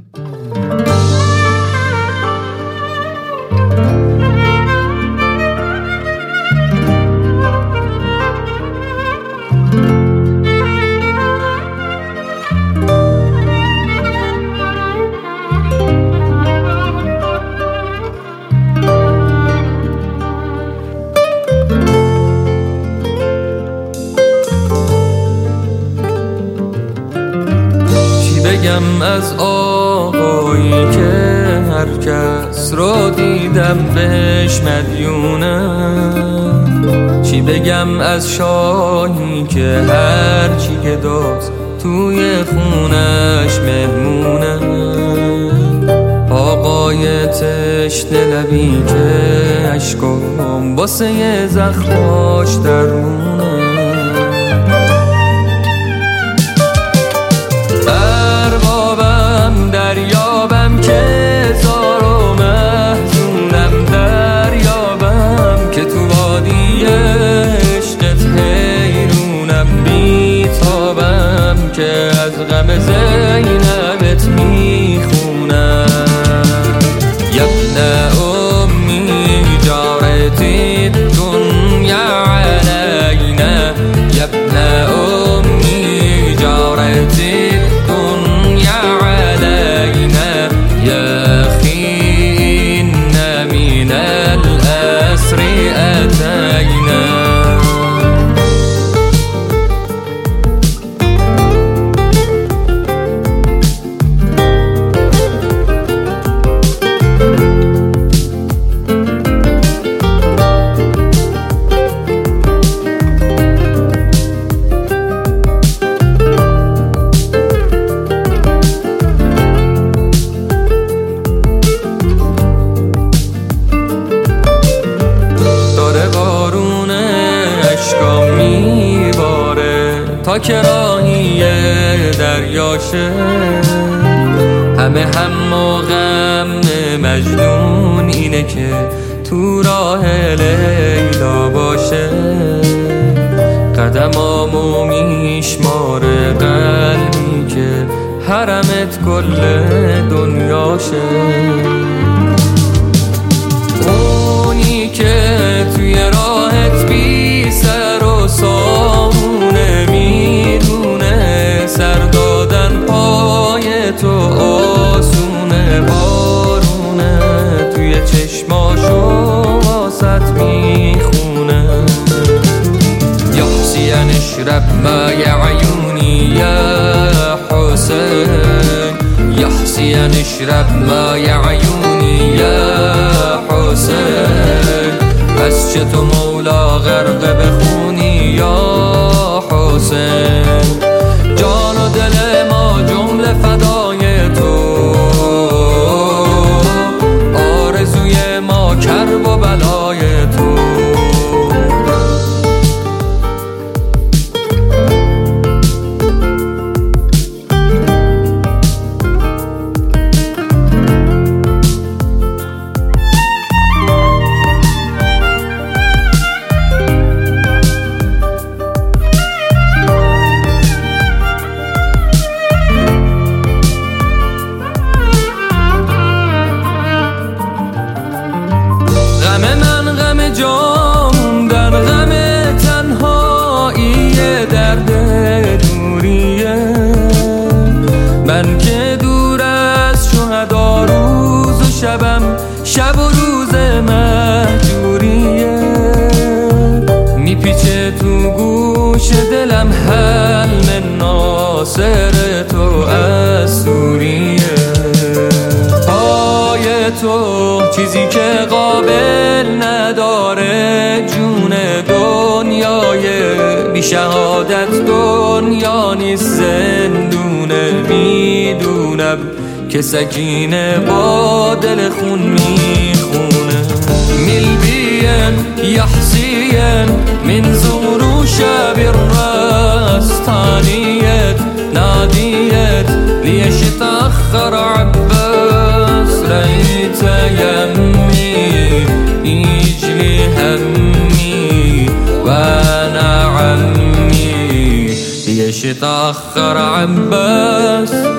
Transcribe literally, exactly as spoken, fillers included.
بگم از آقایی که هر کس رو دیدم بهش مدیونم، چی بگم از شاهی که هر چی که داد توی خونش مهمونم، آقای تشنه لبی که عشقام واسه زخماش درمونم. دریابم که زار و محزونم، دریابم که تو وادی عشقت حیرونم، بیتابم که از غم زینبت میخونم. یبن امی جارتی الدنیا علینا، یبن امی جارتی تا که راهی دریاشه، همه هم و غم مجنون اینه که تو راه لیلا باشه. قدمامو میشماره قلبی که حرمت کل دنیاشه، اونی که توی راهت بی سر و سامونه میدونه سر دادن پای تو آسونه، بارونه توی چشماشو واسط میخونه. یحسین اشرب مای عیونی یا حسین، یحسین اشرب مای عیونی یا حسین، از چه تو مولا غرق بخونی یا حسین. جان و دل ما جمله فدای تو، آرزوی ما کرب و بلای تو. غم من غم جام در غم تنهایی درد دوریه، من که دور از شهدا روز و شبم شب و روز مهجوریه. میپیچه تو گوش دلم حلم ناصر تو از سوریه. پای تو چیزی که قابل نداره جون دنیای بی شهادت دنیا نیست زندونه. میدونم که سکینه با دل خون میخونه. میلبین یحسین من زغرو شب الرستانیت نادیت لیش تأخر عباس رأيت يمي يجلي همي وانا عمي ليش تأخر عباس.